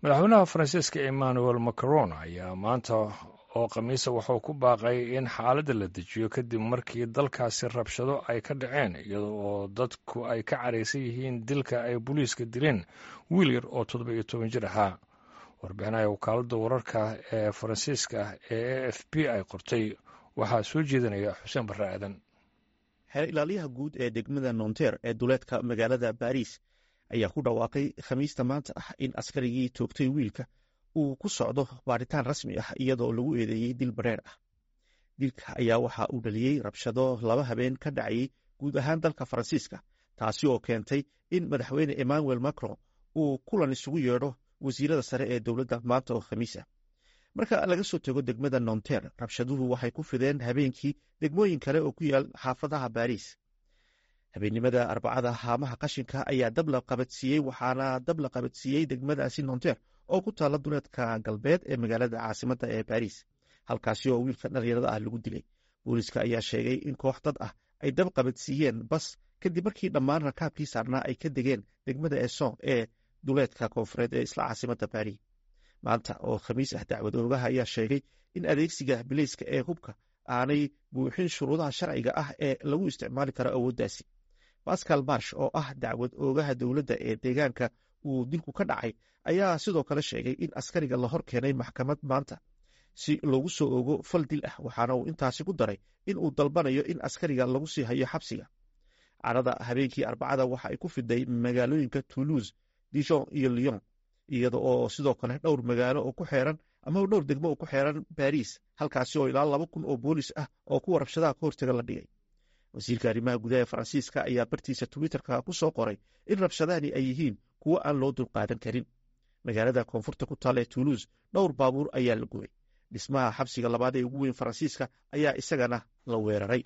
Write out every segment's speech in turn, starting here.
madaxweynaha faransiiska emmanuel macron ayaa maanta oo khamiisa wuxuu ku baaqay in xaaladda la dejiyo kadib markii dalkaasi rabshado ay ka dhaceen iyada oo dadku ay ka caraysan yihiin dilka ay booliiska dileen wiil yar oo 17 jir ahaa. warbixinaha wakaaladda wararka ee faransiiska ee AFP ay qortay waxaa soo jeedinaya xuseen barre aadan. xeer ilaaliyaha guud ee degmada Nanterre ee duleedka magaalada Paris ayaa ku dhawaaqay khamiista maanta ah in askarigii toogtay wiilka uu ku socdo baaritaan rasmi ah iyadoo lagu eedeeyey dil bareer ah. dilka ayaa waxa uu dhaliyey rabshado 2 habeen ka dhacayay guud ahaan dalka Faransiiska, taasi oo keentay in madaxweyne Emmanuel Macron uu kulan isugu yeedho wasiirada sare ee dowladda maanta oo khamiis ah. marka laga soo tago degmada Nanterre, rabshaduhu waxay ku fideen habeenkii degmooyin kale oo ku yaal xaafadaha Paris. habeennimada Arbacada haamaha qashinka ayaa dab la qabadsiiyey, waxaana dab la qabadsiiyey degmadaasi Nanterre oo ku taala duleedka galbeed ee magaalada caasimadda ee Paris, halkaasi oo wiilka dhalinyarada ah lagu dilay. booliiska ayaa sheegay in koox dad ah ay dab qabadsiiyeen bas kadib markii dhammaan rakaabkii saarnaa ay ka degeen degmada Esson ee duleedka koonfureed ee isla caasimadda Paris. maanta oo khamiis ah, dacwad oogaha ayaa sheegay in adeegsiga bileyska ee hubka aanay buuxin shuruudaha sharciga ah ee lagu isticmaali karo awooddaasi. Pascal Marsh oo ah dacwad oogaha dowladda ee deegaanka uu dilku ka dhacay ayaa sidoo kale sheegay in askariga la hor keenay maxkamad maanta si loogu soo ogo fal dil ah, waxaana uu intaasi ku daray in uu dalbanayo in askariga lagu sii hayo xabsiga. carada habeenkii Arbacada waxa ay ku fiday magaalooyinka Toulouse, Dijon iyo Lyon, iyada oo sidoo kale dhowr magaalo oo ku xeeran ama dhowr degmo oo ku xeeran Paris, halkaasi oo ilaa 2,000 oo boolis ah oo kuwa rabshadaha ka hortaga la dhigay. wasiirka arrimaha gudaha Faransiiska ayaa bartiisa Twitterka ku soo qoray in rabshadahani ay yihiin kuwo aan loo dulqaadan karin. magaalada koonfurta ku taal ee Toulouse, dhowr baabuur ayaa la gubay. dhismaha xabsiga labaad ee ugu weyn Faransiiska ayaa isagana la weeraray.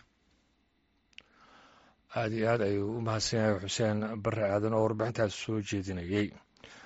aad iyo aad ayuu u mahadsan yahay xuseen barre aadan oo warbixintaas soo jeedinayay.